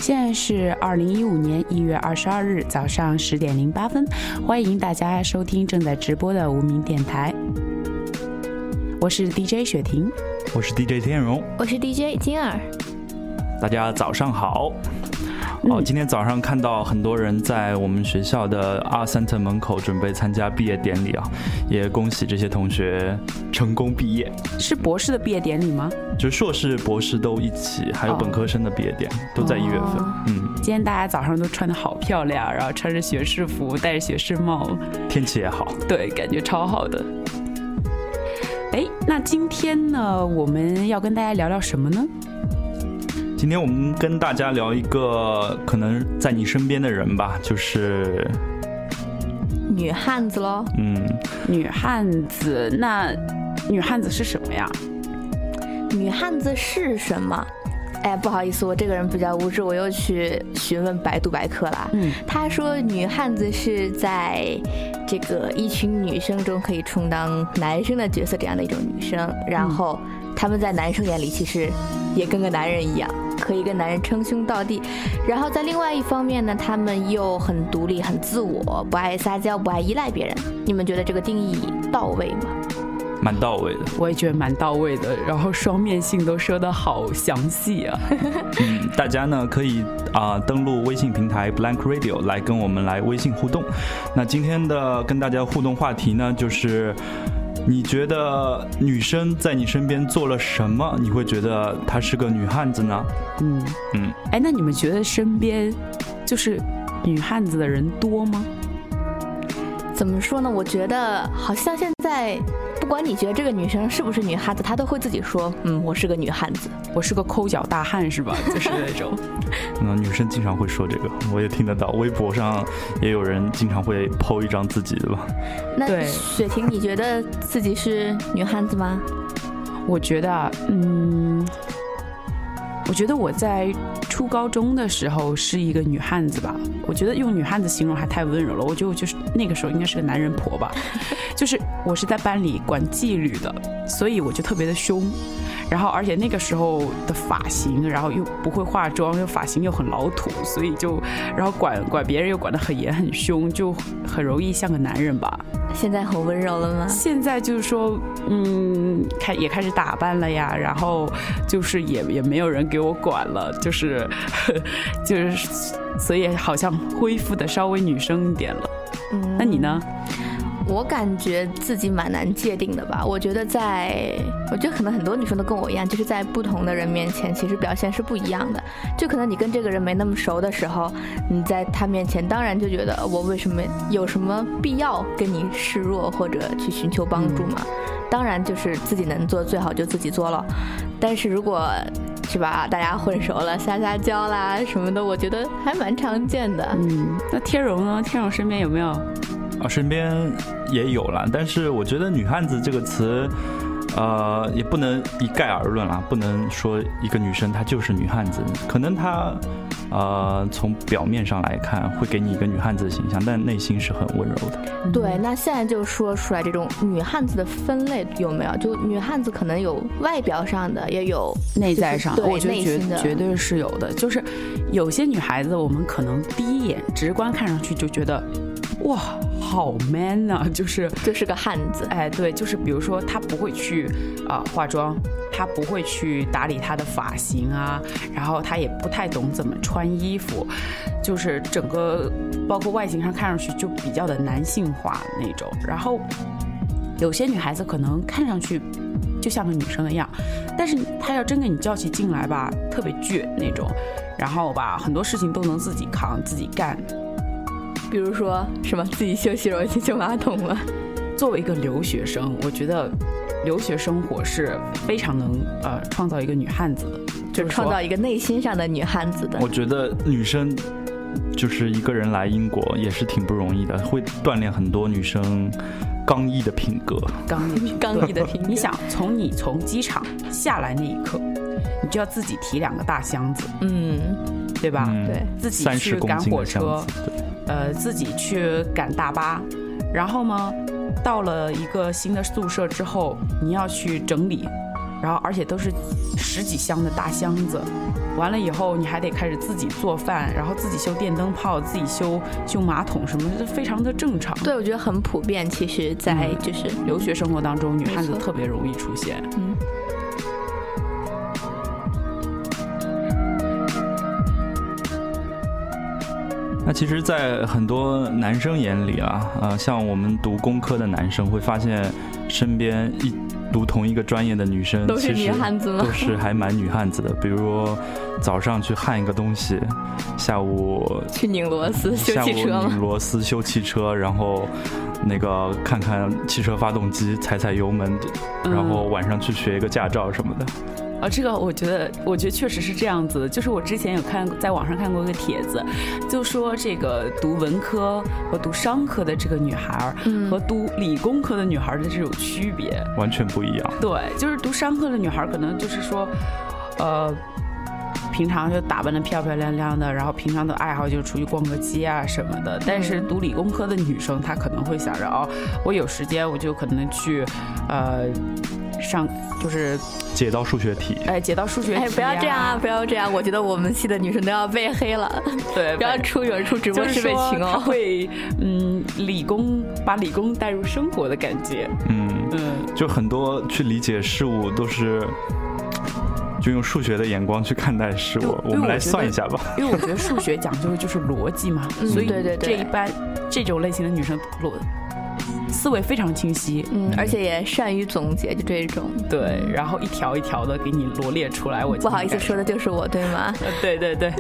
现在是2015年1月22日早上10点08分，欢迎大家收听正在直播的无名电台。我是 DJ 雪婷， 我是 DJ 天荣， 我是 DJ 金儿。 大家早上好。今天早上看到很多人在我们学校的 Art Center 门口准备参加毕业典礼啊，也恭喜这些同学成功毕业。 是博士的毕业典礼吗？ 就是硕士博士都一起，还有本科生的毕业典礼都在1月份。 今天大家早上都穿得好漂亮，然后穿着学士服，戴着学士帽， 天气也好， 对，感觉超好的。那今天呢，我们要跟大家聊聊什么呢？ 今天我们跟大家聊一个可能在你身边的人吧，就是女汉子咯。 女汉子，那女汉子是什么呀？ 女汉子是什么？不好意思，我这个人比较无知，我又去询问百度百科啦。他说女汉子是在这个一群女生中可以充当男生的角色这样的一种女生，然后他们在男生眼里其实也跟个男人一样，可以跟男人称兄道弟，然后在另外一方面呢，他们又很独立很自我，不爱撒娇，不爱依赖别人。你们觉得这个定义到位吗？ 蛮到位的， 我也觉得蛮到位的，然后双面性都说得好详细啊。 大家呢可以登录微信平台 Blank Radio 来跟我们来微信互动。那今天的跟大家互动话题呢，就是你觉得女生在你身边做了什么，你会觉得她是个女汉子呢？ 那你们觉得身边就是女汉子的人多吗？ 怎么说呢？我觉得好像现在不管你觉得这个女生是不是女汉子，她都会自己说我是个女汉子， 我是个抠脚大汉，是吧？就是那种女生经常会说这个，我也听得到，微博上也有人经常会 po 一张自己的吧。 那雪婷，你觉得自己是女汉子吗？ 我觉得我觉得我在初高中的时候是一个女汉子吧。我觉得用女汉子形容还太温柔了，我觉得我就是那个时候应该是个男人婆吧。就是我是在班里管纪律的，所以我就特别的凶，然后而且那个时候的发型，然后又不会化妆，又发型又很老土，所以就然后管别人又管得很严很凶，就很容易像个男人吧。 现在很温柔了吗？现在就是说也开始打扮了呀，然后就是也没有人给我管了，就是所以好像恢复的稍微女生一点了。那你呢？ 我感觉自己蛮难界定的吧。我觉得可能很多女生都跟我一样，就是在不同的人面前其实表现是不一样的。就可能你跟这个人没那么熟的时候，你在他面前当然就觉得我为什么有什么必要跟你示弱或者去寻求帮助嘛。当然就是自己能做最好就自己做了，但是如果是吧，大家混熟了撒撒娇啦什么的，我觉得还蛮常见的。 那天荣呢？天荣身边有没有？ 身边也有啦，但是我觉得女汉子这个词也不能一概而论啦，不能说一个女生她就是女汉子，可能她从表面上来看会给你一个女汉子的形象，但内心是很温柔的。 对，那现在就说出来这种女汉子的分类有没有？就女汉子可能有外表上的，也有内在上的， 对， 我觉得绝对是有的。就是有些女孩子，我们可能第一眼直观看上去就觉得哇好 man 啊，就是个汉子。 对，就是比如说她不会去化妆，她不会去打理她的发型啊，然后她也不太懂怎么穿衣服，就是整个包括外形上看上去就比较的男性化那种。然后有些女孩子可能看上去就像个女生的样，但是她要真给你叫起劲来吧，特别倔那种，然后吧很多事情都能自己扛自己干。 比如说什么自己修洗手间修马桶吗？ 作为一个留学生，我觉得留学生活是非常能创造一个女汉子的， 就是创造一个内心上的女汉子的。 我觉得女生就是一个人来英国也是挺不容易的，会锻炼很多女生刚毅的品格。 刚毅的品格。 你想你从机场下来那一刻，你就要自己提2个大箱子，对吧？ 对， 自己去赶火车，自己去赶大巴，然后呢，到了一个新的宿舍之后，你要去整理， 然后而且都是10几箱的大箱子，完了以后你还得开始自己做饭，然后自己修电灯泡，自己修马桶什么的，非常的正常。 对，我觉得很普遍，其实在就是留学生活当中，女汉子特别容易出现。 那其实在很多男生眼里啊，像我们读工科的男生会发现身边读同一个专业的女生都是女汉子吗？ 都是还蛮女汉子的。比如说早上去焊一个东西，下午去拧螺丝修汽车吗？ 下午拧螺丝修汽车，然后那个看看汽车发动机，踩油门，然后晚上去学一个驾照什么的。 这个我觉得确实是这样子的。就是我之前有在网上看过一个帖子，就说这个读文科和读商科的这个女孩和读理工科的女孩的这种区别完全不一样。 对，就是读商科的女孩可能就是说平常就打扮得漂漂亮亮的，然后平常的爱好就是出去逛个街啊什么的。但是读理工科的女生，她可能会想着我有时间我就可能去上就是解到数学题， 解到数学题， 不要这样啊，不要这样！我觉得我们系的女生都要被黑了， 对， 不要有人出直播室被群哦。 她会把理工带入生活的感觉， 就很多去理解事物都是就用数学的眼光去看待事物。我们来算一下吧， 因为我觉得数学讲究的就是逻辑嘛，所以这种类型的女生思维非常清晰， 而且也善于总结，就这种。 对，然后一条一条的给你罗列出来。我不好意思说的就是我，对吗？ 对对对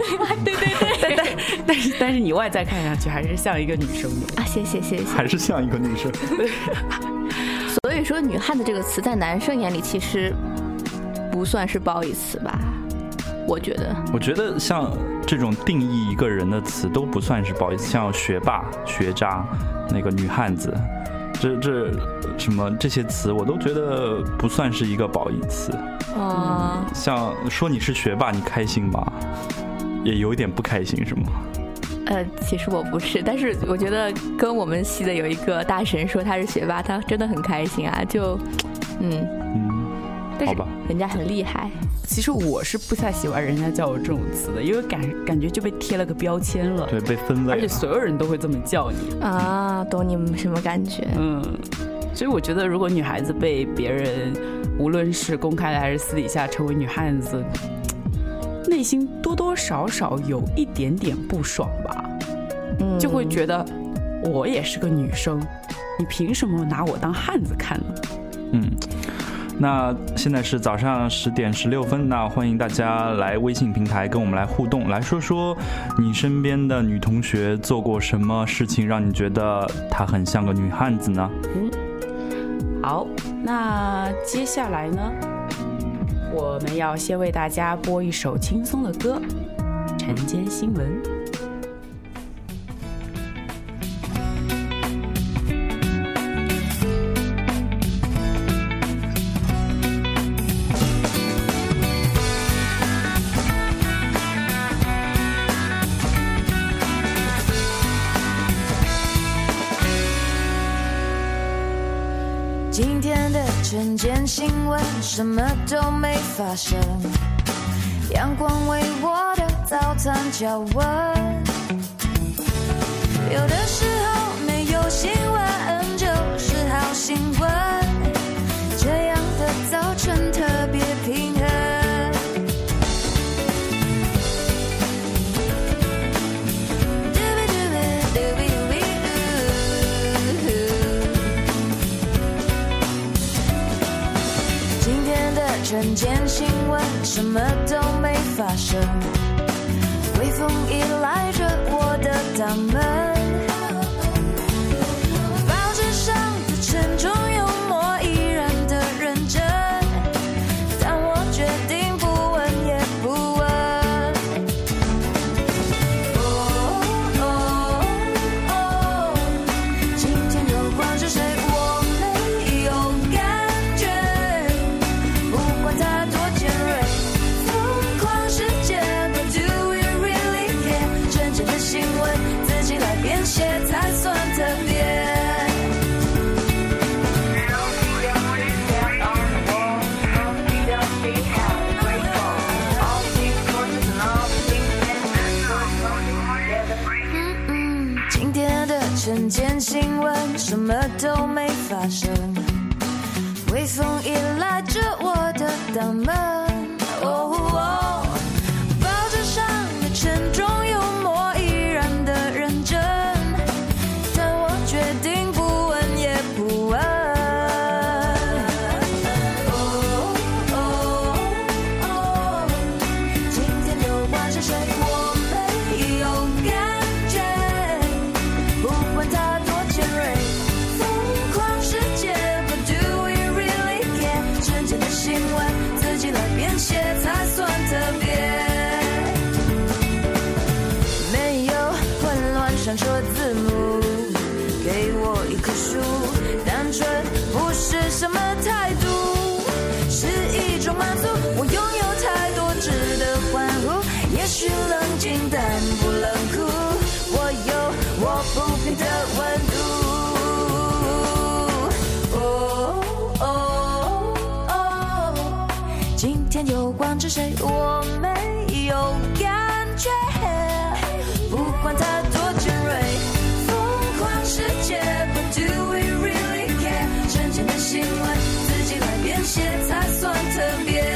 但是你外在看上去还是像一个女生的啊！谢谢， 还是像一个女生。 所以说，女汉子这个词在男生眼里其实不算是褒义词吧？我觉得像这种定义一个人的词都不算是褒义词，像学霸、学渣、那个女汉子，这什么这些词我都觉得不算是一个褒义词。像说你是学霸，你开心吗？也有一点不开心，是吗？ 其实我不是，但是我觉得跟我们系的有一个大神说他是学霸，他真的很开心啊，就好吧， 人家很厉害。 其实我是不太喜欢人家叫我这种词的，因为感觉就被贴了个标签了， 对，被分类了， 而且所有人都会这么叫你啊，懂你们什么感觉？ 所以我觉得如果女孩子被别人无论是公开的还是私底下称为女汉子，内心多多少少有一点点不爽吧，就会觉得我也是个女生，你凭什么拿我当汉子看呢？ 那现在是早上10点16分，那欢迎大家来微信平台跟我们来互动，来说说你身边的女同学做过什么事情让你觉得她很像个女汉子呢？ 好，那接下来呢，我们要先为大家播一首轻松的歌，晨间新闻。 今天的晨间新闻什么都没发生，阳光为我的早餐加温，有的时候没有新闻就是好新闻，这样的早晨特别平衡。晨间新闻什么都没发生，微风依赖着我的大门，报纸上的沉重幽默依然的认真，但我决定不问也不问。今天有关是谁我没有感觉，不管它多尖锐，疯狂世界 But do we really care？ 真正的新闻自己来编写才算特别。 眼见新闻，什么都没发生。微风依赖着我的挡门，报纸上的沉重幽默依然的认真，但我决定不问也不问。今天不管是谁，我没有感觉，不管他多尖锐，疯狂世界 But do we really care？ 瞬间的新闻自己来编写才算特别，没有混乱闪烁字幕，给我一棵树，单纯不是什么态度，是一种满足。我拥有太多值得欢呼，也许冷静但不冷酷，我有我不变的温度。今天有光之谁，我没有感觉，不管它多尖锐，疯狂世界 But do we really care？ 瞬间的新闻自己来编写才算特别。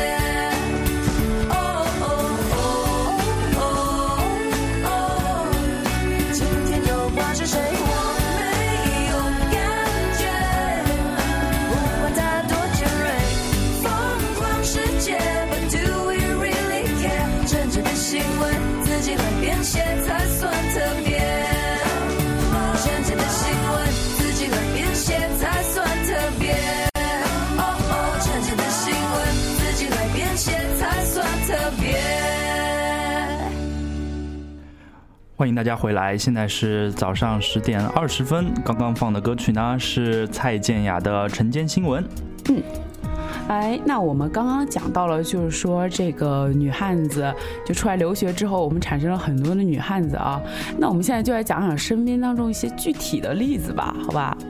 今天有光是谁，我没有感觉，不管它多尖锐，疯狂世界 But do we really care？ 真正的新闻自己来编写才算特别，真正的新闻自己来编写才算特别，真正的新闻自己来编写才算特别。 欢迎大家回来，现在是早上10点20分，刚刚放的歌曲呢是蔡健雅的《晨间新闻》。 那我们刚刚讲到了，就是说这个女汉子就出来留学之后，我们产生了很多的女汉子啊。那我们现在就来讲讲身边当中一些具体的例子吧，好吧？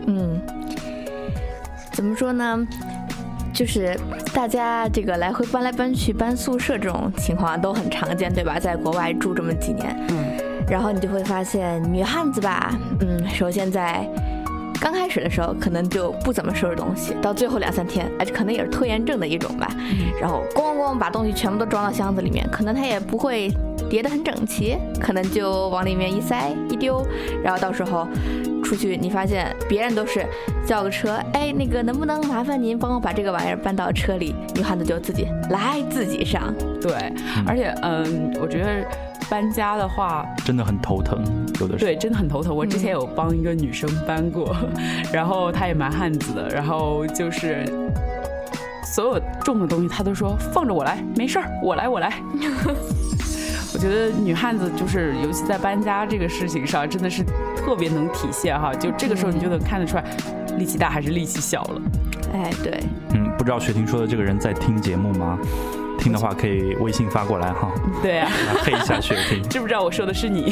怎么说呢？就是大家这个来回搬来搬去搬宿舍这种情况都很常见，对吧？在国外住这么几年，然后你就会发现女汉子吧，首先在刚开始的时候可能就不怎么收拾东西，到最后2-3天，这可能也是拖延症的一种吧。然后咣咣咣把东西全部都装到箱子里面，可能他也不会叠得很整齐，可能就往里面一塞一丢，然后到时候出去你发现别人都是叫个车，那个能不能麻烦您帮我把这个玩意儿搬到车里，女汉子就自己上。 对，而且我觉得搬家的话真的很头疼，有的时候对，真的很头疼。我之前有帮一个女生搬过，然后她也蛮汉子的，然后就是所有重的东西她都说放着我来，没事儿，我来。我觉得女汉子就是尤其在搬家这个事情上真的是特别能体现哈，就这个时候你就能看得出来力气大还是力气小了。 对， 不知道雪婷说的这个人在听节目吗？听的话可以微信发过来哈。 对啊， 来黑一下雪婷。 知不知道我说的是你？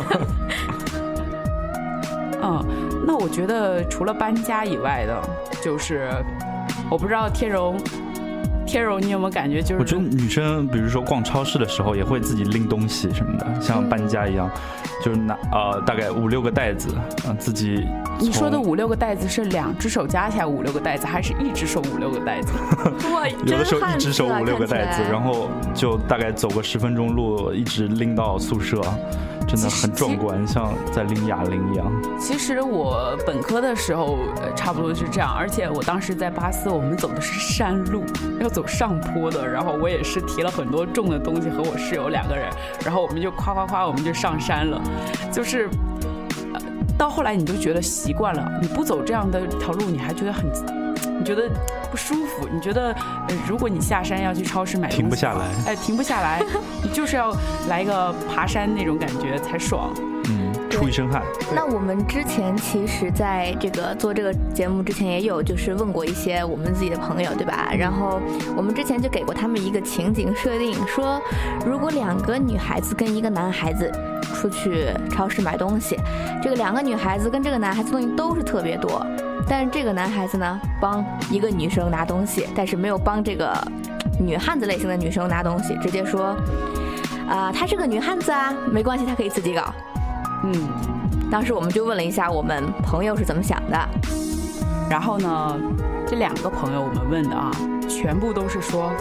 那我觉得除了搬家以外的，就是我不知道天荣你有没有感觉，就是我觉得女生比如说逛超市的时候也会自己拎东西什么的，像搬家一样，就是拿大概5-6个袋子，自己。 你说的5-6个袋子是2只手加起来5-6个袋子，还是1只手5-6个袋子？ 哇， 有的时候1只手5-6个袋子，然后就大概走个10分钟路，一直拎到宿舍。真的很壮观，像在拎哑铃一样。 其实我本科的时候差不多是这样，而且我当时在巴斯，我们走的是山路，要走上坡的，然后我也是提了很多重的东西，和我室友2个人，然后我们就夸我们就上山了。就是到后来你就觉得习惯了，你不走这样的一条路，你还觉得你觉得不舒服，你觉得如果你下山要去超市买东西， 停不下来， 停不下来，你就是要来一个爬山那种感觉才爽。 出一身汗。 那我们之前其实在这个做这个节目之前也有就是问过一些我们自己的朋友，对吧？然后我们之前就给过他们一个情景设定，说如果2个女孩子跟1个男孩子出去超市买东西，这个2个女孩子跟这个男孩子东西都是特别多，但是这个男孩子呢帮1个女生拿东西，但是没有帮这个女汉子类型的女生拿东西，直接说她是个女汉子啊，没关系，她可以自己搞。 当时我们就问了一下我们朋友是怎么想的， 然后呢，这2个朋友我们问的啊，全部都是说，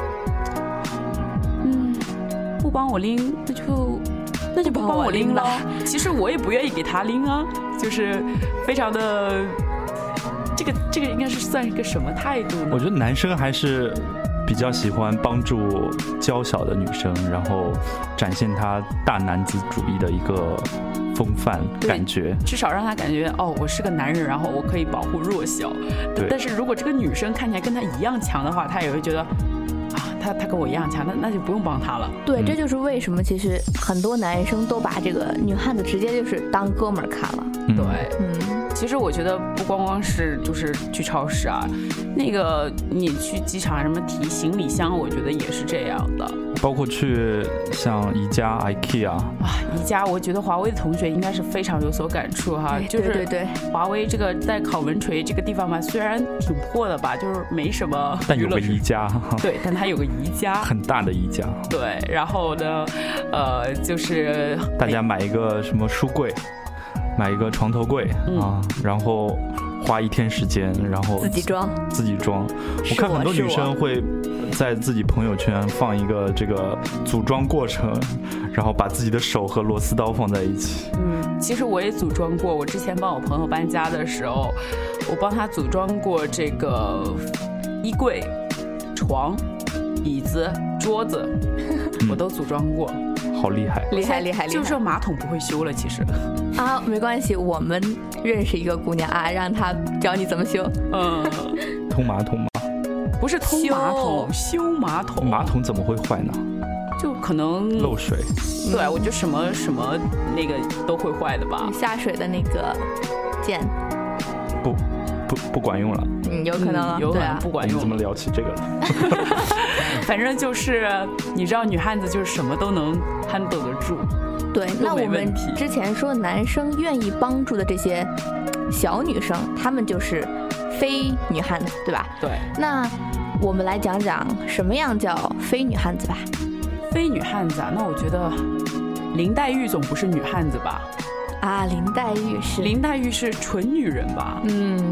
不帮我拎，那就不帮我拎了。其实我也不愿意给他拎啊，就是非常的，这个应该是算一个什么态度呢？ 我觉得男生还是比较喜欢帮助娇小的女生，然后展现他大男子主义的一个风范感觉， 至少让他感觉哦，我是个男人，然后我可以保护弱小。但是如果这个女生看起来跟他一样强的话，他也会觉得他跟我一样强，那就不用帮他了。 对，这就是为什么其实很多男生都把这个女汉子直接就是当哥们儿看了。 对，其实我觉得不光光是就是去超市啊，那个你去机场什么提行李箱，我觉得也是这样的。 包括去像宜家、IKEA 宜家，我觉得华为的同学应该是非常有所感触哈。就是对， 华为这个在考文垂这个地方嘛，虽然挺破的吧，就是没什么， 但有个宜家， 对，但它有个宜家， 很大的宜家。 对，然后呢，就是大家买一个什么书柜，买一个床头柜然后花1天时间，然后自己装。我看很多女生会在自己朋友圈放一个这个组装过程，然后把自己的手和螺丝刀放在一起。 其实我也组装过，我之前帮我朋友搬家的时候，我帮他组装过这个衣柜、床、椅子、桌子，我都组装过。 好厉害， 厉害！ 就说马桶不会修了，其实没关系，我们认识一个姑娘啊，让她教你怎么修。 通马桶吗？ 不是通马桶，修马桶。 马桶怎么会坏呢？ 就可能漏水。 对，我觉得什么那个都会坏的吧。 下水的那个键不管用了。 有可能了， 有可能不管用。 怎么聊起这个了？ 反正就是你知道，女汉子就是什么都能 handle 得住。 对，那我们之前说男生愿意帮助的这些小女生，她们就是非女汉子，对吧？ 对。 那我们来讲讲什么样叫非女汉子吧。 非女汉子啊，那我觉得林黛玉总不是女汉子吧？ 林黛玉是纯女人吧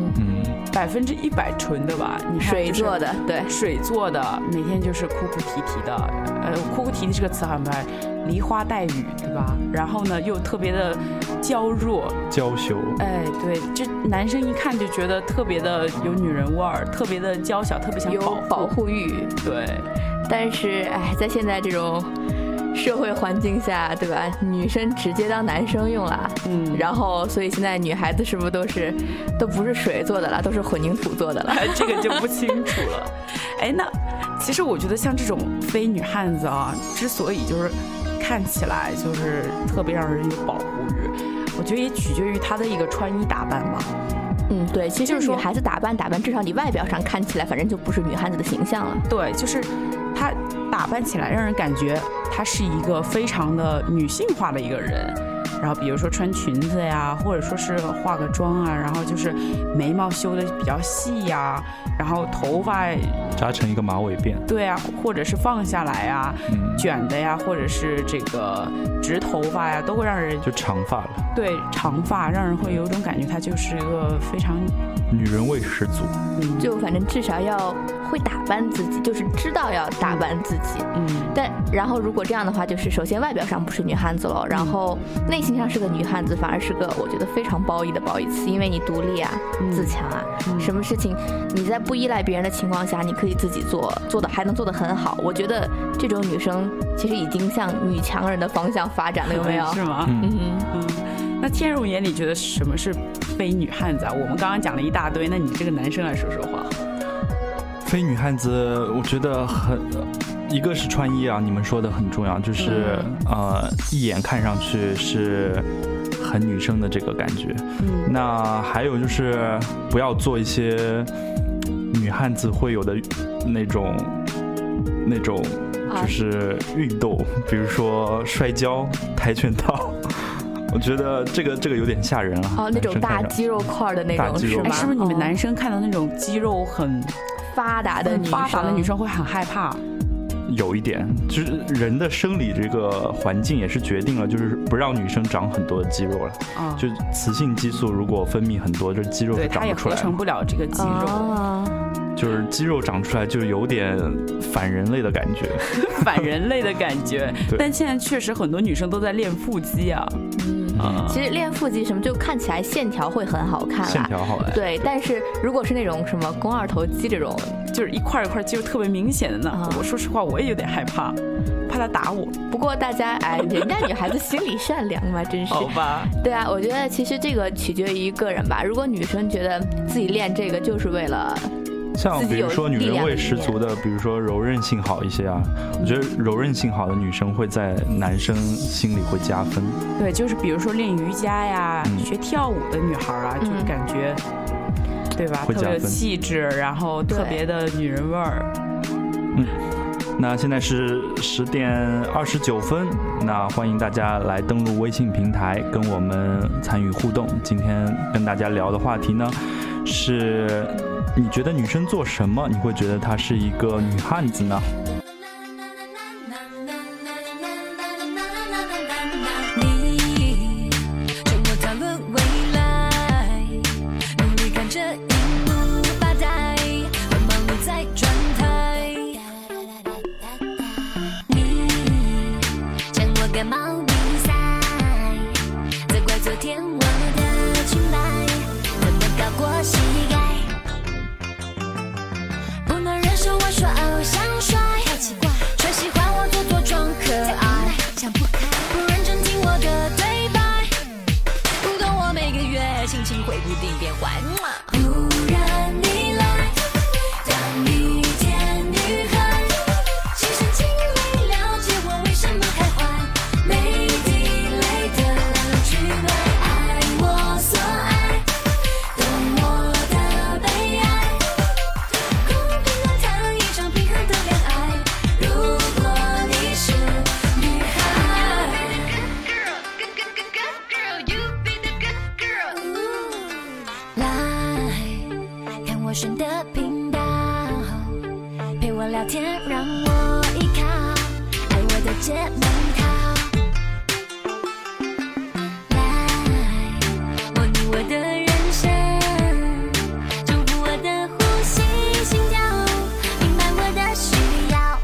？100%纯的吧？你看水做的，对， 水做的，每天就是哭哭啼啼的。哭哭啼啼这个词好像不太，梨花带雨，对吧？然后呢，又特别的娇弱、 娇羞。 对，这男生一看就觉得特别的有女人味儿，特别的娇小，特别想有保护欲。 对， 但是在现在这种社会环境下，对吧？女生直接当男生用了，然后所以现在女孩子是不是都不是水做的了，都是混凝土做的了？ 这个就不清楚了。那其实我觉得像这种非女汉子啊，之所以就是看起来就是特别让人有保护欲，我觉得也取决于她的一个穿衣打扮吧。 对，其实女孩子打扮，至少你外表上看起来，反正就不是女汉子的形象了。 对，就是她打扮起来让人感觉她是一个非常的女性化的一个人。然后比如说穿裙子呀，或者说是化个妆啊，然后就是眉毛修的比较细呀，然后头发扎成一个马尾辫。 对啊，或者是放下来呀，卷的呀，或者是这个直头发呀，都会让人就长发了。 对，长发让人会有一种感觉，她就是一个非常女人味十足。 就反正至少要会打扮自己，就是知道要打扮自己。然后如果这样的话，就是首先外表上不是女汉子了，然后内心上是个女汉子，反而是个我觉得非常褒义的褒义词，因为你独立啊，自强啊，什么事情你在不依赖别人的情况下，你可以自己做的还能做得很好。我觉得这种女生其实已经向女强人的方向发展了，有没有？ 是吗？那天荣爷，你觉得什么是非女汉子啊？我们刚刚讲了一大堆，那你这个男生来说说话。 非女汉子，我觉得一个是穿衣啊，你们说的很重要，就是一眼看上去是很女生的这个感觉。那还有就是不要做一些女汉子会有的那种就是运动，比如说摔跤、跆拳道。我觉得这个有点吓人了。 那种大肌肉块的那种是吗？ 是不是你们男生看到那种肌肉很发达的女生会很害怕？ 有一点，就是人的生理这个环境也是决定了，就是不让女生长很多的肌肉了。就雌性激素如果分泌很多，这肌肉是长不出来的， 对，它也合成不了这个肌肉。 就是肌肉长出来就有点反人类的感觉， 反人类的感觉。但现在确实很多女生都在练腹肌啊。 其实练腹肌什么就看起来线条会很好看啦， 线条好看。 对，但是如果是那种什么肱二头肌这种， 就是一块一块肌肉特别明显的呢，我说实话我也有点害怕，怕他打我。 不过大家人家女孩子心里善良嘛，真是。 好吧。 对啊，我觉得其实这个取决于个人吧。如果女生觉得自己练这个就是为了。 像比如说女人味十足的，比如说柔韧性好一些啊，我觉得柔韧性好的女生会在男生心里会加分。 对，就是比如说练瑜伽呀、学跳舞的女孩啊，就是感觉，对吧？特别有气质，然后特别的女人味儿。 那现在是10点29分，那欢迎大家来登录微信平台跟我们参与互动。今天跟大家聊的话题呢是。你觉得女生做什么你会觉得她是一个女汉子呢？ 你沉默讨论未来，努力看着荧幕发呆，很忙碌在转台。你讲我感冒比赛，责怪昨天我的清白怎么高过膝盖。我说偶像帅，太奇怪，却喜欢我做作装可爱，想不开，不认真听我的对白，不懂我每个月心情会不定变坏。突然你来，当一天女孩，其实尽力了解我为什么开怀，没地雷的来龙去脉，爱我所爱，懂我的悲哀。我选的频道，陪我聊天，让我依靠，爱我的姐妹淘。来，模拟我的人生，祝福我的呼吸心跳，明白我的需要。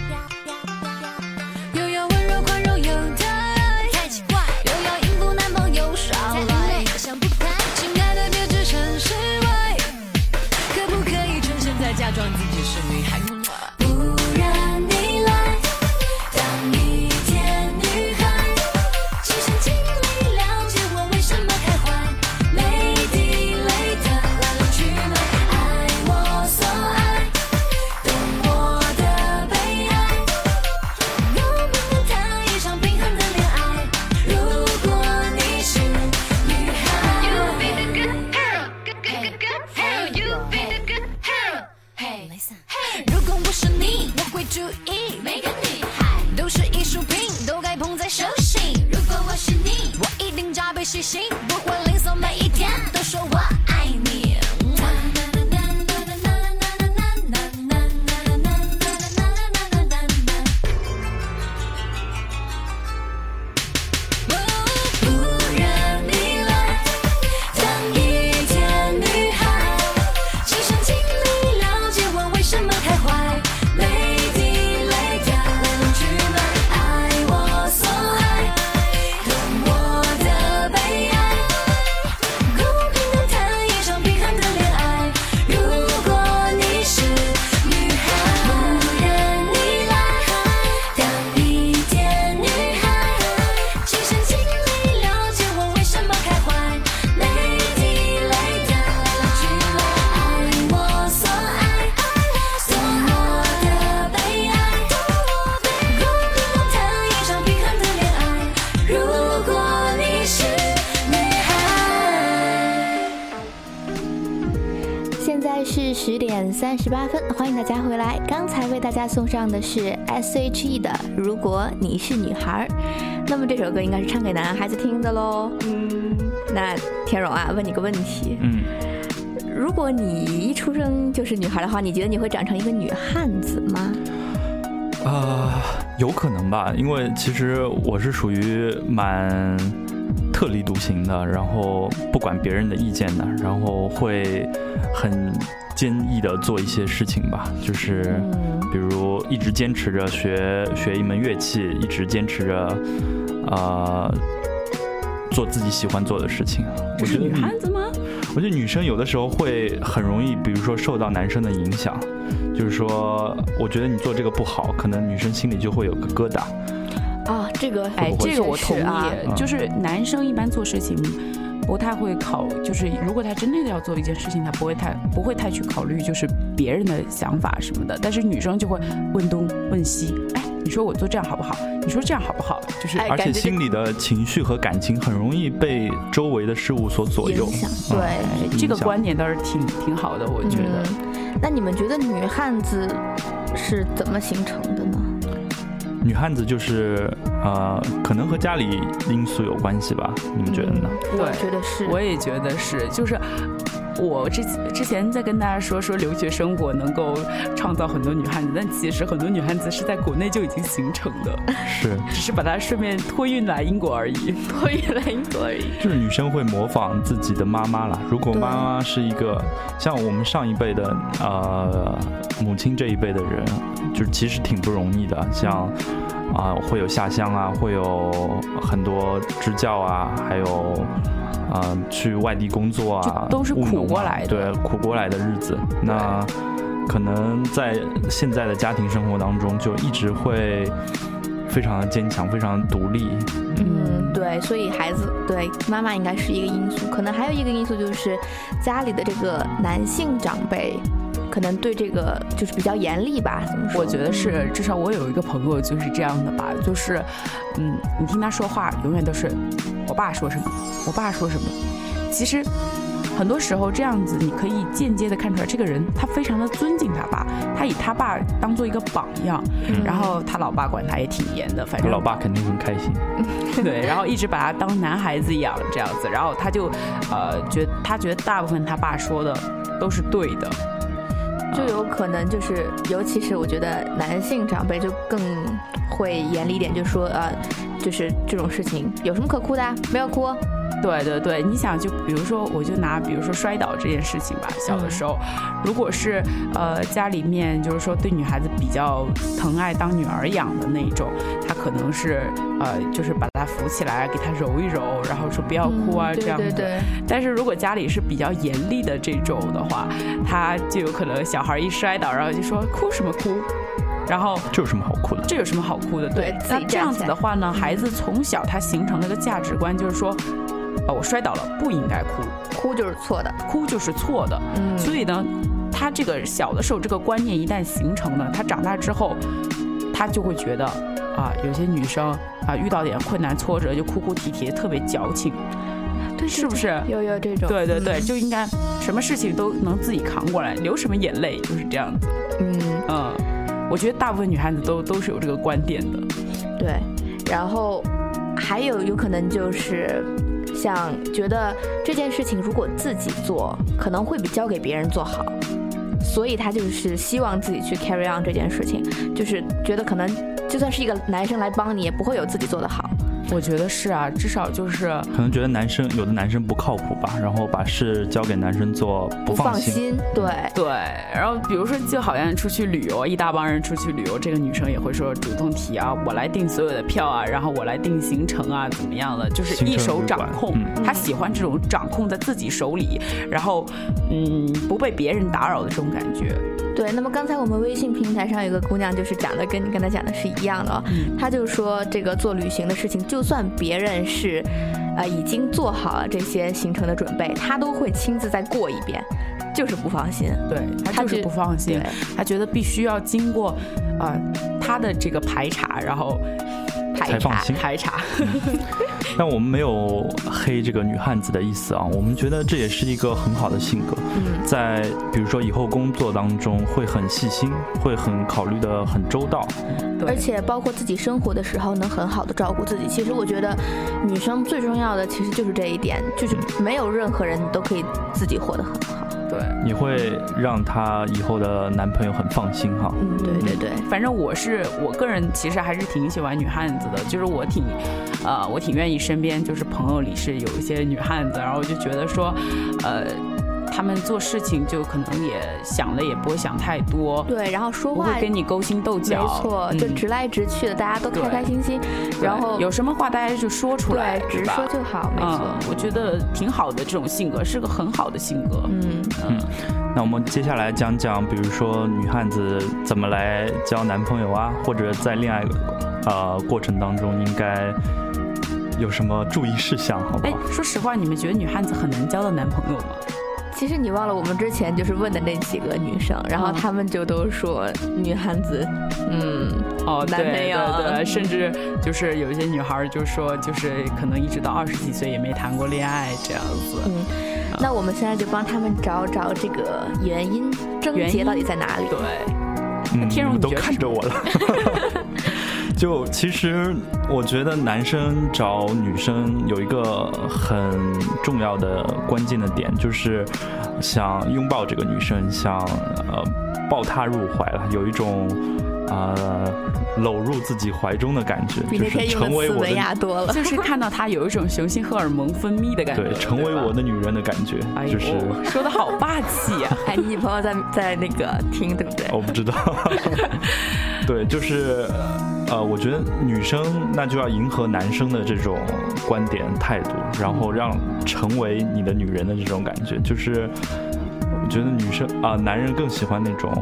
又要温柔宽容有的爱，太奇怪，又要应付男朋友耍赖，想不开，亲爱的别置身事外，可不可以趁现在假装自己是女孩？不让你来当一天女孩，其实尽力了解我为什么开怀，没地雷的来龙去脉，爱我所爱，懂我的悲哀，公平的谈一场平衡的恋爱。如果你是女孩 You be the good girl, good good good girl, you be the good girl. Hey, listen. 如果我是你，我会注意每个女孩都是艺术品，都该捧在手心。如果我是你，我一定加倍细心，不会吝啬，每一天都说我爱你。10点38分，欢迎大家回来。刚才为大家送上的是 S.H.E 的《如果你是女孩》，那么这首歌应该是唱给男孩子听的喽。那天荣啊，问你个问题。如果你一出生就是女孩的话，你觉得你会长成一个女汉子吗？ 有可能吧，因为其实我是属于蛮特立独行的，然后不管别人的意见的，然后会很坚毅的做一些事情吧，就是比如一直坚持着学一门乐器，一直坚持着做自己喜欢做的事情。 这是女汉子吗？ 我觉得女生有的时候会很容易，比如说受到男生的影响，就是说我觉得你做这个不好，可能女生心里就会有个疙瘩。 这个这个我同意，就是男生一般做事情不太会就是如果他真的要做一件事情，他不会太去考虑就是别人的想法什么的，但是女生就会问东问西，你说我做这样好不好？你说这样好不好？就是而且心里的情绪和感情很容易被周围的事物所左右。 对， 这个观点倒是挺好的，我觉得。 那你们觉得女汉子是怎么形成的呢？ 女汉子就是可能和家里因素有关系吧，你们觉得呢？ 我觉得是， 我也觉得是，就是我之前在跟大家说留学生活能够创造很多女汉子，但其实很多女汉子是在国内就已经形成的， 是， 只是把它顺便托运来英国而已， 就是女生会模仿自己的妈妈啦。如果妈妈是一个像我们上一辈的母亲这一辈的人，就是其实挺不容易的，像会有下乡啊，会有很多支教啊，还有去外地工作啊， 都是苦过来的， 对，苦过来的日子。那可能在现在的家庭生活当中，就一直会非常的坚强，非常独立。 对，所以孩子对妈妈应该是一个因素，可能还有一个因素就是家里的这个男性长辈可能对这个就是比较严厉吧，怎么说？ 我觉得是，至少我有一个朋友就是这样的吧，就是你听他说话永远都是我爸说什么，我爸说什么。其实很多时候这样子你可以间接的看出来，这个人他非常的尊敬他爸，他以他爸当做一个榜样，然后他老爸管他也挺严的，反正老爸肯定很开心。 对，然后一直把他当男孩子养这样子，然后他就他觉得大部分他爸说的都是对的。 就有可能就是，尤其是我觉得男性长辈就更会严厉一点，就说就是这种事情有什么可哭的，不要哭。 对，你想就比如说，我就拿比如说摔倒这件事情吧，小的时候，如果是家里面就是说对女孩子比较疼爱当女儿养的那种，他可能是就是把她扶起来，给她揉一揉，然后说不要哭啊这样子。 对。 但是如果家里是比较严厉的这种的话，他就有可能小孩一摔倒，然后就说哭什么哭。然后这有什么好哭的？ 这有什么好哭的？对，那这样子的话呢，孩子从小他形成了个价值观，就是说，我摔倒了不应该哭， 哭就是错的， 哭就是错的。所以呢，他这个小的时候这个观念一旦形成了，他长大之后，他就会觉得有些女生遇到点困难挫折就哭哭啼啼，特别矫情。 对， 是不是有这种？ 对，就应该什么事情都能自己扛过来，流什么眼泪就是这样子。我觉得大部分女汉子都是有这个观点的。 对，然后还有可能就是像觉得这件事情如果自己做，可能会比交给别人做好，所以他就是希望自己去 carry on 这件事情，就是觉得可能就算是一个男生来帮你，也不会有自己做得好。 我觉得是啊，至少就是可能觉得有的男生不靠谱吧，然后把事交给男生做不放心。 对， 然后比如说就好像出去旅游，一大帮人出去旅游，这个女生也会说主动提我来订所有的票啊，然后我来定行程啊，怎么样的，就是一手掌控。她喜欢这种掌控在自己手里，然后不被别人打扰的这种感觉。 对，那么刚才我们微信平台上有个姑娘就是讲的跟你刚才讲的是一样的她就说这个做旅行的事情，就算别人是已经做好了这些行程的准备，她都会亲自再过一遍，就是不放心。 对，她就是不放心，她觉得必须要经过她的这个排查，然后排查。 但我们没有黑这个女汉子的意思啊，我们觉得这也是一个很好的性格，在比如说以后工作当中会很细心，会很考虑的很周到， 而且包括自己生活的时候能很好的照顾自己。其实我觉得女生最重要的其实就是这一点，就是没有任何人都可以自己活得很好。 对， 你会让她以后的男朋友很放心哈。 对对对， 反正我个人其实还是挺喜欢女汉子的，就是我挺愿意身边就是朋友里是有一些女汉子，然后我就觉得说，他们做事情就可能也想了也不会想太多， 对，然后说话不会跟你勾心斗角， 没错，就直来直去的，大家都开开心心，然后有什么话大家就说出来， 对，直说就好，没错， 我觉得挺好的，这种性格是个很好的性格。 那我们接下来讲讲，比如说女汉子怎么来交男朋友啊，或者在恋爱过程当中应该有什么注意事项，好不好？ 说实话，你们觉得女汉子很难交到男朋友吗？ 其实你忘了我们之前就是问的那几个女生，然后她们就都说女汉子，男朋友， 对，甚至就是有一些女孩就说，就是可能一直到20几岁也没谈过恋爱这样子。 那我们现在就帮他们找找这个原因症结到底在哪里。 对，天荣你都看着我了。就其实我觉得男生找女生有一个很重要的关键的点，就是想拥抱这个女生，想抱她入怀了，有一种搂入自己怀中的感觉，就是成为我的， 就是看到她有一种雄性荷尔蒙分泌的感觉， 对，成为我的女人的感觉，就是说的好霸气啊！ 你女朋友在那个听，对不对？ 我不知道。对，就是我觉得女生那就要迎合男生的这种观点态度，然后让成为你的女人的这种感觉，就是我觉得女生男人更喜欢那种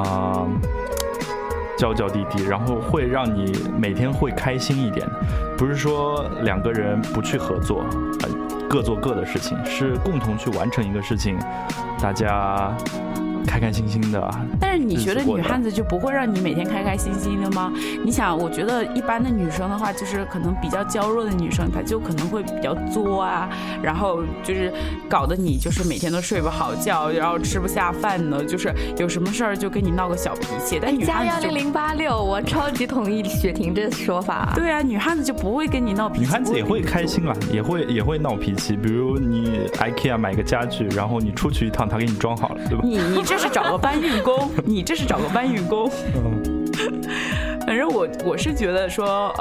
娇娇滴滴，然后会让你每天会开心一点，不是说两个人不去合作，各做各的事情，是共同去完成一个事情，大家开开心心的。 但是你觉得女汉子就不会让你每天开开心心的吗？你想，我觉得一般的女生的话，就是可能比较娇弱的女生，她就可能会比较作啊，然后就是搞得你就是每天都睡不好觉，然后吃不下饭呢，就是有什么事儿就跟你闹个小脾气。但女汉子就 +10086，我超级同意雪婷这说法。 对啊，女汉子就不会跟你闹脾气。 女汉子也会开心啦，也会闹脾气。比如你 IKEA 买个家具，然后你出去一趟，他给你装好了，对吧？ 你这是找个搬运工，你这是找个搬运工。反正我是觉得说，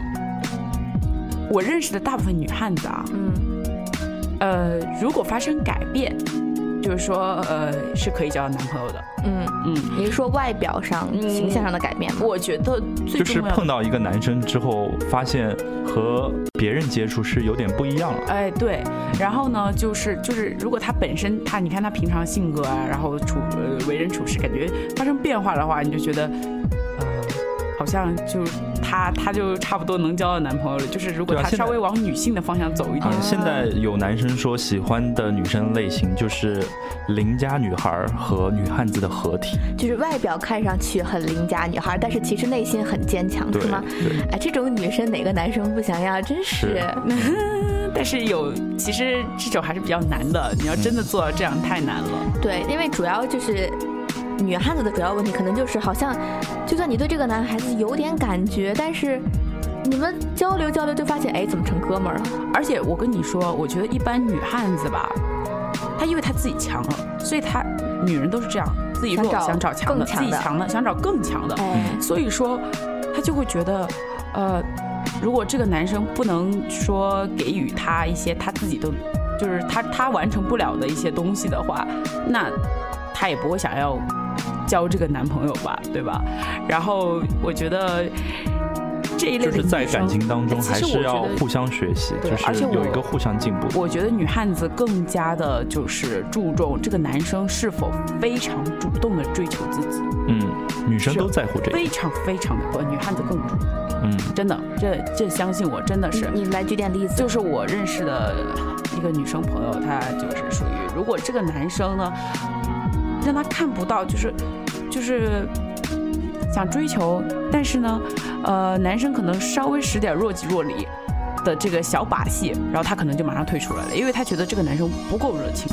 我认识的大部分女汉子啊，如果发生改变，就是说是可以交到男朋友的。 你是说外表上、形象上的改变吗？ 我觉得最重要的就是碰到一个男生之后，发现和别人接触是有点不一样了。 对。然后呢，就是如果他本身你看他平常性格啊，然后为人处事，感觉发生变化的话，你就觉得好像就他就差不多能交到男朋友了。就是如果他稍微往女性的方向走一点。 现在有男生说喜欢的女生类型就是邻家女孩和女汉子的合体， 就是外表看上去很邻家女孩，但是其实内心很坚强，是吗？这种女生哪个男生不想要？真是。 但是其实这种还是比较难的，你要真的做到这样太难了。 对，因为主要就是女汉子的主要问题可能就是好像就算你对这个男孩子有点感觉，但是你们交流就发现怎么成哥们儿了。 而且我跟你说，我觉得一般女汉子吧，她因为她自己强了，所以女人都是这样，自己弱想找强的，自己强的想找更强的，所以说她就会觉得如果这个男生不能说给予她一些她自己都就是他完成不了的一些东西的话，那他也不会想要交这个男朋友吧，对吧？然后我觉得这一类的就是在感情当中还是要互相学习，就是有一个互相进步。 我觉得女汉子更加的就是注重这个男生是否非常主动的追求自己。 女生都在乎这个， 非常非常的，女汉子更主动。真的，这相信我，真的是。 你来举点例子。 就是我认识的一个女生朋友，她就是属于，如果这个男生呢，让他看不到，就是想追求，但是呢，男生可能稍微使点若即若离的这个小把戏，然后他可能就马上退出来了，因为他觉得这个男生不够热情。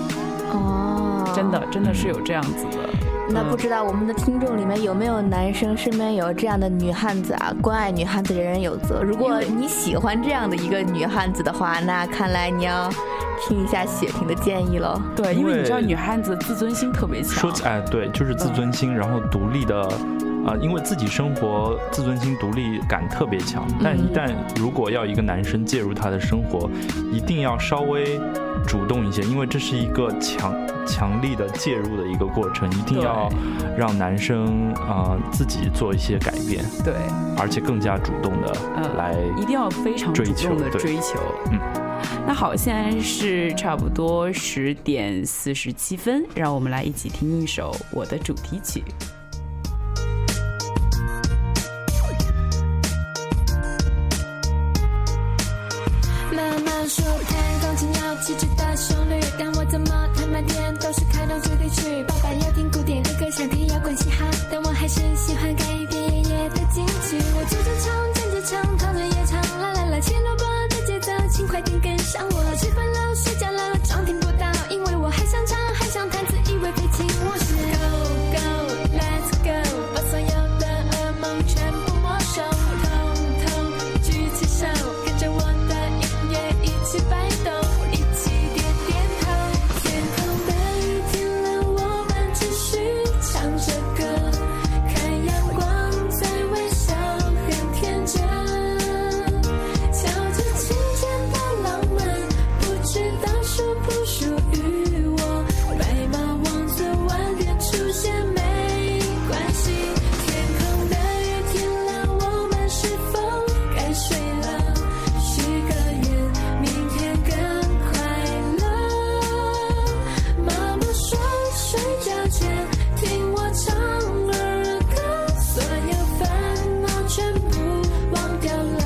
真的是有这样子的。 那不知道我们的听众里面有没有男生身边有这样的女汉子啊？关爱女汉子人人有责。如果你喜欢这样的一个女汉子的话，那看来你要听一下雪婷的建议喽。 对，因为你知道女汉子自尊心特别强。 说起来，对，就是自尊心，然后独立的。因为自己生活自尊心独立感特别强，但一旦如果要一个男生介入他的生活，一定要稍微主动一些，因为这是一个强力的介入的一个过程，一定要让男生自己做一些改变， 对， 而且更加主动的来一定要非常主动的追求。那好，现在是差不多10点47分，让我们来一起听一首我的主题曲。 说弹钢琴要气质的旋律，但我怎么弹半天都是开头主题曲。爸爸要听古典，哥哥想听摇滚嘻哈，但我还是喜欢改编爷爷的金曲。我追着唱，站着唱，讨论也唱，啦啦啦，切萝卜的节奏，请快点跟上我。吃饭了，睡觉了，装听不到，因为我还想唱，还想弹，自以为废寝忘食。Go go let's go， 把所有的噩梦全部没收，统统举起手，跟着我的音乐一起摆动，一起点点头。天空的雨停了，我们继续唱着歌，看阳光在微笑，很天真，瞧着清简的浪漫，不知道属不属于我。白马王子晚点出现没关系，天空的雨停了，我们是否该睡了？许个愿，明天更快乐。妈妈说睡觉前听我唱儿歌，所有烦恼全部忘掉了。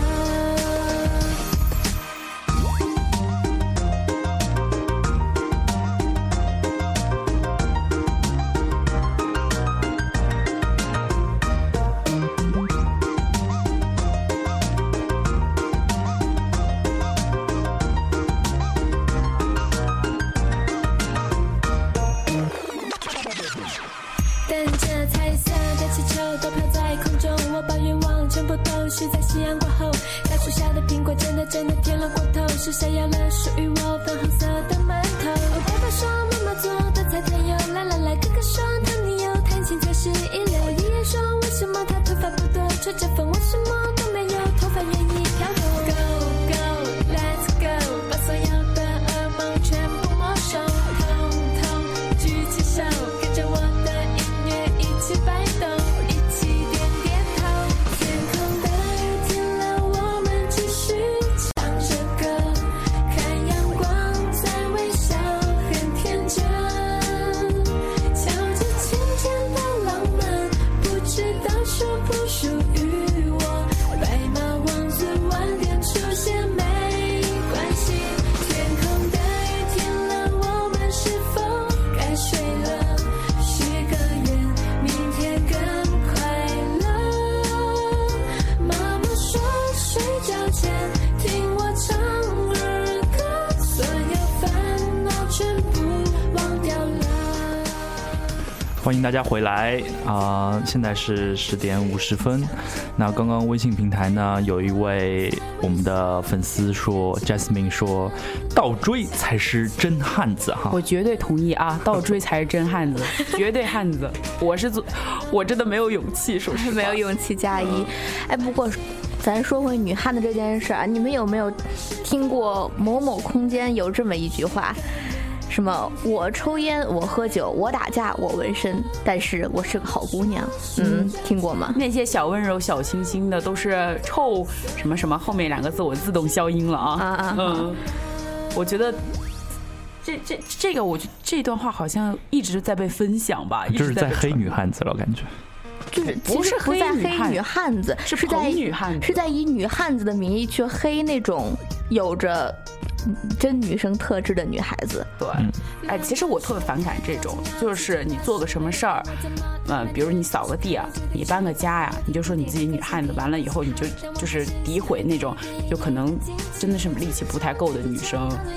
等着彩色的气球都飘在空中，我把愿望全部都许在夕阳过后。大树下的苹果真的甜了过头，是谁要了属于我粉红色的馒头？爸爸说妈妈做的菜太油，啦啦啦，哥哥说他女友弹琴才是一流，爷爷说为什么他头发不多，吹着风我什么都没有，头发愿意飘动。Go go let's go， 把所有的噩梦全部没收，统统举起手，跟着我的音乐一起摆动，一起点点头。天空的雨停了，我们继续唱着歌，看阳光在微笑，很天真，瞧着浅浅的浪漫，不知道属不属于我。白马王子晚点出现没关系，天空的雨停了，我们是否该睡了？许个愿，明天更快乐。妈妈说睡觉前听我唱儿歌，所有烦恼全部忘掉了。 欢迎大家回来现在是10点50分。那刚刚微信平台呢，有一位我们的粉丝说 ，Jasmine 说，倒追才是真汉子哈。 我绝对同意啊，倒追才是真汉子，绝对汉子。我真的没有勇气，说实话没有勇气加一。哎，不过咱说回女汉子这件事啊，你们有没有听过某某空间有这么一句话？什么我抽烟，我喝酒，我打架，我纹身，但是我是个好姑娘。听过吗？ 那些小温柔、小清新的，都是臭什么什么后面2个字我自动消音了啊。我觉得这个，我觉得这段话好像一直在被分享吧， 就是在黑女汉子了，感觉。 就是其实不在黑女汉子， 是在女汉子， 是在以女汉子的名义去黑那种有着真女生特质的女孩子。 对，哎，其实我特别反感这种，就是你做个什么事儿，比如你扫个地啊，你搬个家呀，你就说你自己女汉子，完了以后你就是诋毁那种就可能真的是力气不太够的女生。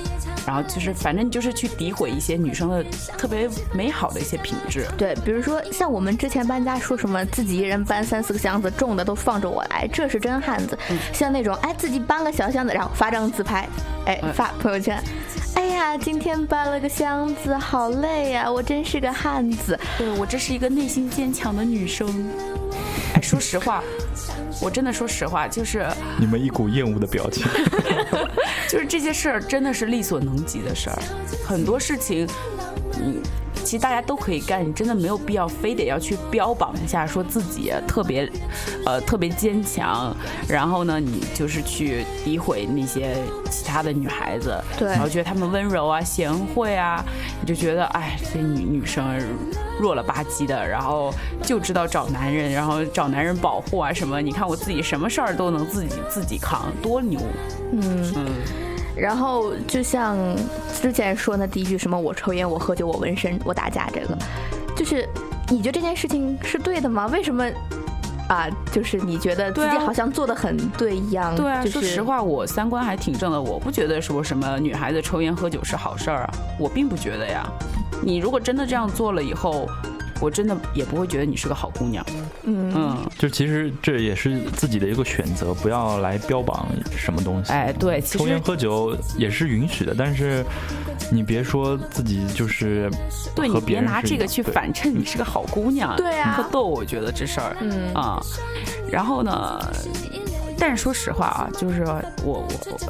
然后就是反正就是去诋毁一些女生的特别美好的一些品质。 对，比如说像我们之前搬家说什么自己一人搬3、4个箱子，重的都放着我来，这是真汉子。像那种自己搬个小箱子，然后发张自拍，发朋友圈。哎呀，今天搬了个箱子，好累呀，我真是个汉子。 对，我这是一个内心坚强的女生。说实话，我真的说实话，就是你们一股厌恶的表情。 就是这些事儿真的是力所能及的事儿，很多事情，其实大家都可以干，你真的没有必要非得要去标榜一下，说自己特别坚强，然后呢，你就是去诋毁那些其他的女孩子， 对， 然后觉得她们温柔啊、贤惠啊，你就觉得这女生弱了吧唧的，然后就知道找男人，然后找男人保护啊什么。你看我自己什么事儿都能自己扛，多牛！ 然后就像之前说的第一句什么我抽烟我喝酒我纹身我打架，这个就是你觉得这件事情是对的吗？为什么就是你觉得自己好像做得很对一样？ 对啊， 就是说实话我三观还挺正的，我不觉得说什么女孩子抽烟喝酒是好事儿啊，我并不觉得呀。你如果真的这样做了以后，我真的也不会觉得你是个好姑娘。 就其实这也是自己的一个选择，不要来标榜什么东西。 对，其实抽烟喝酒也是允许的，但是你别说自己就是对，你别拿这个去反衬你是个好姑娘。 对啊， 特逗，我觉得这事儿。然后呢，但是说实话啊，就是我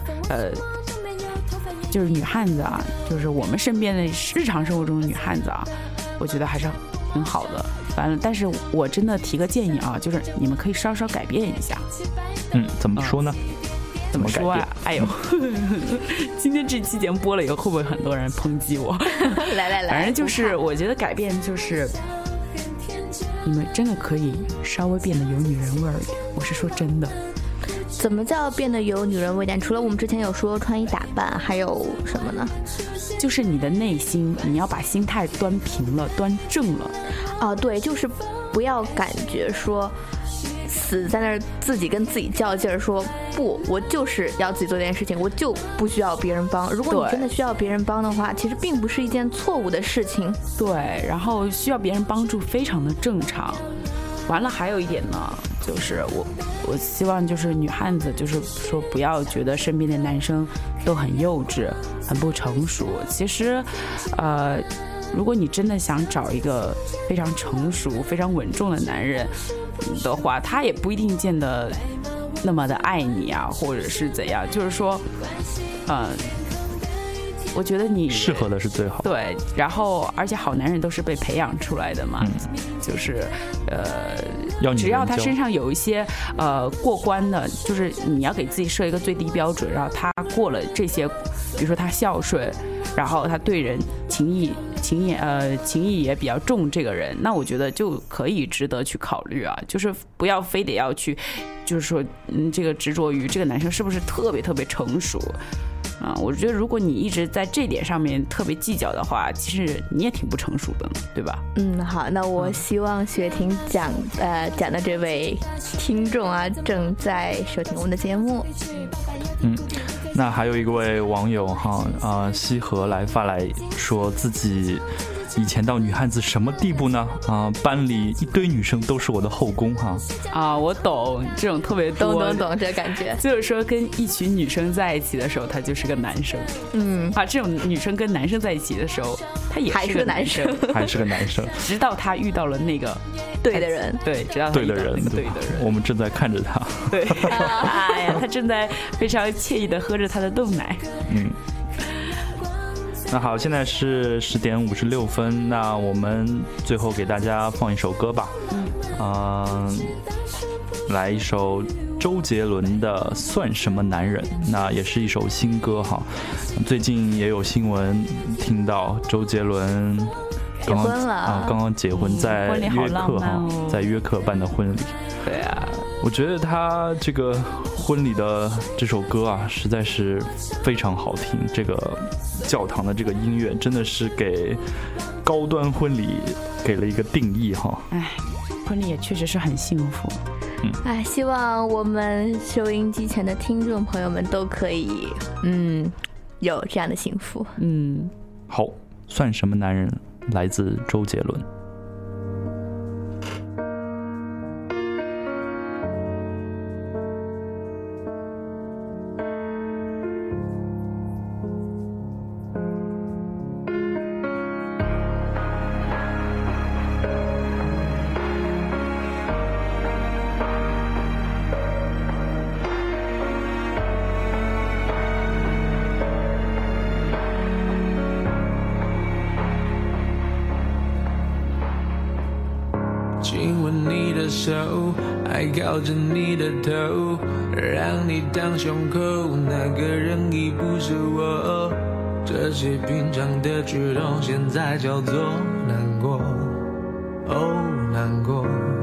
就是女汉子啊，就是我们身边的日常生活中的女汉子啊，我觉得还是挺好的。完了，但是我真的提个建议啊，就是你们可以稍稍改变一下。 怎么说呢？ 怎么说啊？哎呦，今天这期节目播了以后，会不会很多人抨击我？ 来， 反正就是我觉得改变就是你们真的可以稍微变得有女人味儿一点。我是说真的。 怎么叫变得有女人味点？除了我们之前有说穿衣打扮，还有什么呢？ 就是你的内心，你要把心态端平了、端正了。 对，就是不要感觉说死在那儿自己跟自己较劲儿，说不，我就是要自己做这件事情，我就不需要别人帮。如果你真的需要别人帮的话，其实并不是一件错误的事情。 对，然后需要别人帮助非常的正常。完了，还有一点呢，就是我希望就是女汉子，就是说不要觉得身边的男生都很幼稚、很不成熟。其实，如果你真的想找一个非常成熟、非常稳重的男人的话，他也不一定见得那么的爱你啊，或者是怎样。就是说，我觉得你适合的是最好。 对，然后而且好男人都是被培养出来的嘛，就是只要他身上有一些过关的，就是你要给自己设一个最低标准，然后他过了这些，比如说他孝顺，然后他对人情义也比较重，这个人，那我觉得就可以值得去考虑啊，就是不要非得要去，就是说这个执着于这个男生是不是特别特别成熟。我觉得如果你一直在这点上面特别计较的话，其实你也挺不成熟的，对吧？ 好，那我希望雪婷讲的这位听众啊，正在收听我们的节目。 那还有一位网友西河来发来说自己以前到女汉子什么地步呢？班里一堆女生都是我的后宫我懂这种特别多， 懂这感觉。 就是说跟一群女生在一起的时候，他就是个男生。这种女生跟男生在一起的时候，他也是个男生， 还是个男生， 直到他遇到了那个对的人， 对，直到他遇到那个对的人， 我们正在看着他， 对，他正在非常惬意的喝着他的豆奶。 那好，现在是10点56分，那我们最后给大家放一首歌吧。来一首周杰伦的《算什么男人》，那也是一首新歌哈。最近也有新闻听到周杰伦结婚了， 刚刚结婚，在约克在约克办的婚礼。 对啊， 我觉得他这个婚礼的这首歌实在是非常好听。这个教堂的这个音乐真的是给高端婚礼给了一个定义哈。 婚礼也确实是很幸福。 希望我们收音机前的听众朋友们都可以有这样的幸福。 好，算什么男人来自周杰伦。 亲吻你的手，还靠着你的头，让你当胸口，那个人已不是我。这些平常的举动，现在叫做难过，哦，难过。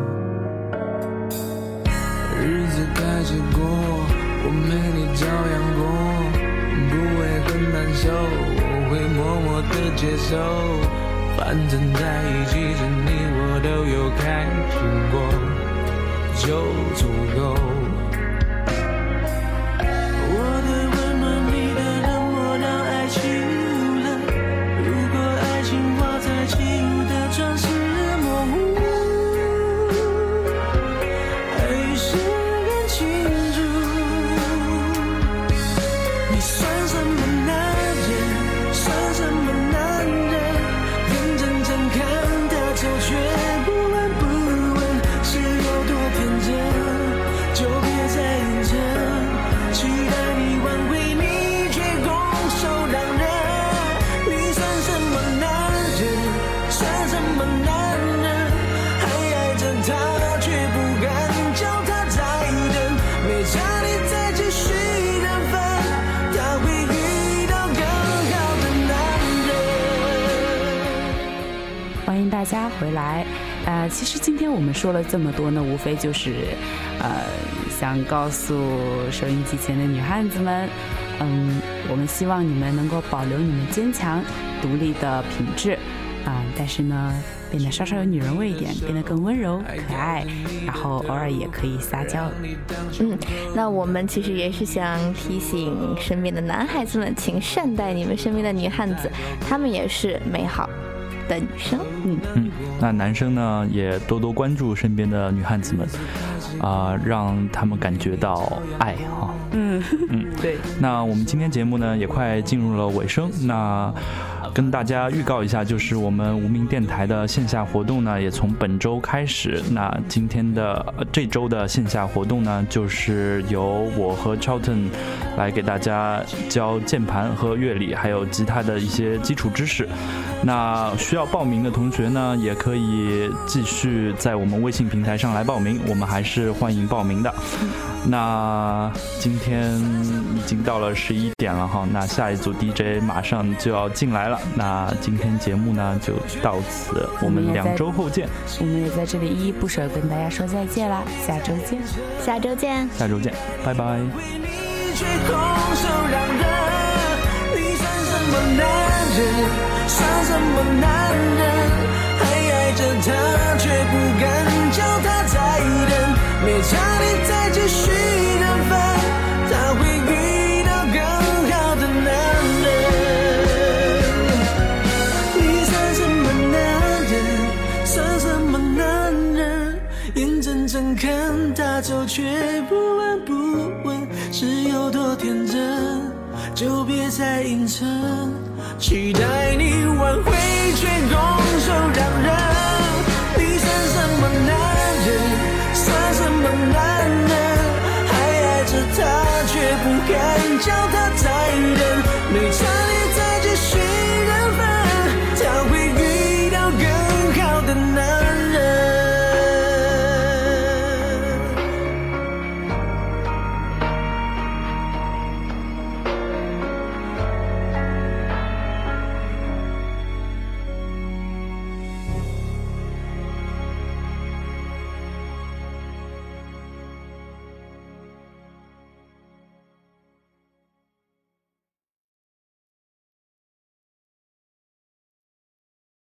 日子开始过，我没你照样过，不会很难受，我会默默的接受。反正在一起时你我都有开心过，就足够。我的温暖，你的冷漠，让爱起雾了。如果爱情画在起雾的窗是模糊，还是认清楚？你算什么男人？算什么男人？看他走却不闻不问，是有多天真，就别再硬撑。期待你挽回，你却拱手让人。你算什么男人？算什么男人？还爱着他，却不敢叫他再等。没差你再继续等分，他会遇到更好的男人。 欢迎大家回来。其实今天我们说了这么多呢，无非就是想告诉收音机前的女汉子们，我们希望你们能够保留你们坚强独立的品质但是呢变得稍稍有女人味一点，变得更温柔可爱，然后偶尔也可以撒娇。 那我们其实也是想提醒身边的男孩子们，请善待你们身边的女汉子，她们也是美好的女生。 那男生呢也多多关注身边的女汉子们让他们感觉到爱哈。 对。 那我们今天节目呢也快进入了尾声，那跟大家预告一下，就是我们无名电台的线下活动呢也从本周开始。那今天的这周的线下活动呢，就是由我和 Charlton 来给大家教键盘和乐理还有吉他的一些基础知识。那需要报名的同学呢也可以继续在我们微信平台上来报名，我们还是欢迎报名的。那今天已经到了11点了哈，那下一组 DJ 马上就要进来了。那今天节目呢就到此，我们2周后见。 我们也在这里依依不舍跟大家说再见啦，下周见， 下周见， 下周见，拜拜。 算什么男人？还爱着他，却不敢叫他再等。没差你再继续等分，他会遇到更好的男人。你算什么男人？算什么男人？眼睁睁看他走，却不闻不问，是有多天真，就别再硬撑。期待你挽回，却拱手让人。你算什么男人？算什么男人？还爱着他，却不敢叫他